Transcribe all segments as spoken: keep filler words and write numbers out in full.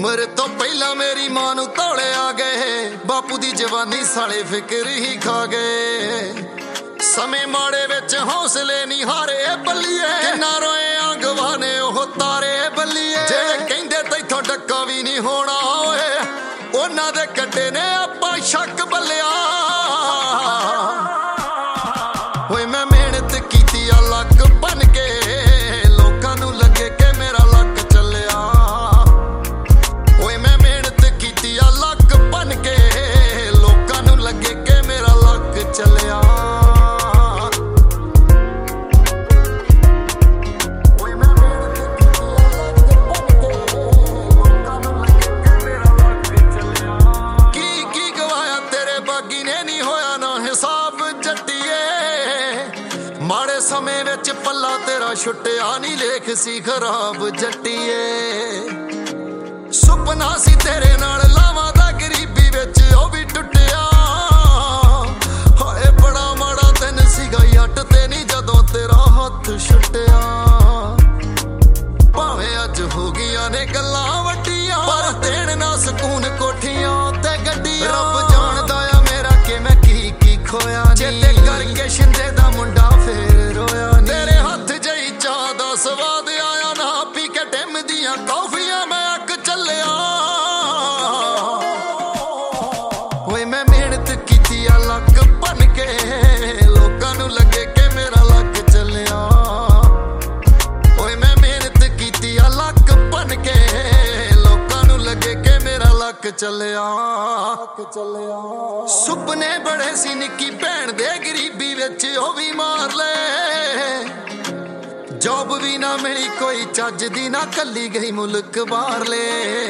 उम्र तो पहला मेरी मां नू तौले आ गए, बापू दी जवानी साले फिक्र ही खा गए। समय माड़े विच हौसले नहीं हारे बल्लीए, किन्ना रोए आंगवाने ओह तारे बल्लीए। जेड़े कहंदे तैथों डक्का भी नहीं होना ओए, उन्हां दे कट्टे ने आपां शक बल्लिया। ओए मैं मेहनत कीती अलग बन के, लोकां नू लगे के मेरा लक चलिया। ओए मैं मेहनत कीती अलग बन के, लोकां नू लगे के मेरा लक चलिया। माड़े समय विच पल्ला तेरा छुट्टिया नहीं, लेख सी खराब जट्टीए। सुपना सी तेरे नाल लावां दा गरीबी विच ओ भी टुटिया। हाए बड़ा माड़ा दिन सीगा यट ते नहीं जदों तेरा हथ छुट्टिया। भावें अज हो गईयां ने गल्लां वड्डियां, पर देण ना सकून कोठियां ते गड्डियां। रब जानदा आ मेरा कि मैं की की खोया, चेते करके शिंदे दा मुंडा फेर रोया। तेरे हथ जई चाह दा स्वाद आया ना, पी के टिम दियां कॉफियां मैं अक चलिया। ओए मैं मेहनत कीती अलग बन के, लोकां नू लगे के मेरा लक चलिया। ओए मैं मेहनत कीती अलग बन के, लोकां नू लगे के मेरा लक चलिया। सुपने बड़े सी निक्की भैन दे गरीबी विच ओ भी मार ले। जॉब भी ना मिली कोई चज दी, ना कली गई मुल्क बाहर ले।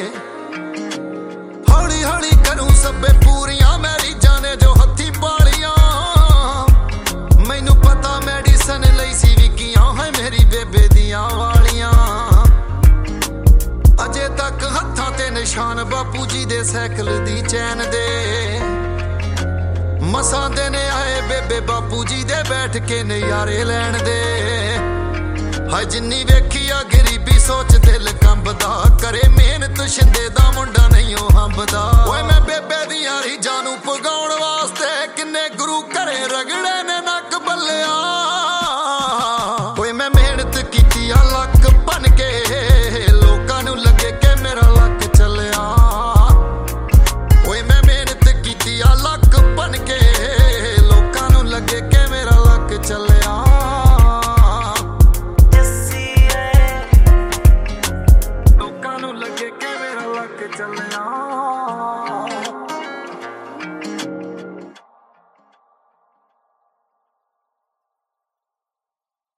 हौली हौली करूं सबे पूरियां मेरी जाने जो हथी पालियां। मैनू पता मेडिसन लई सी विकियां है मेरी बेबे दियां वालियां। अजे तक हत्थां ते निशान बापू जी दे साइकिल दी चैन दे। मसां दिन आए बेबे बापू जी दे बैठ के नज़ारे लैण दे। हाय जिन्नी वेखी आ गरीबी सोच दिल कंबदा, करे मेहनत शिंदे दा मुंडा नहीं ओ हंबदा। ओए मैं बेबे दियां रीझां नू पुगाउण वास्ते किन्ने गुरु घरे रगड़े ने नक बल्लिया। ओए मैं मेहनत कीती अलग बन के, लोकां नू लगे के मेरा लक चलिया। ओए मैं मेहनत कीती अलग बन के, लोकां नू लगे के मेरा लक चलिया।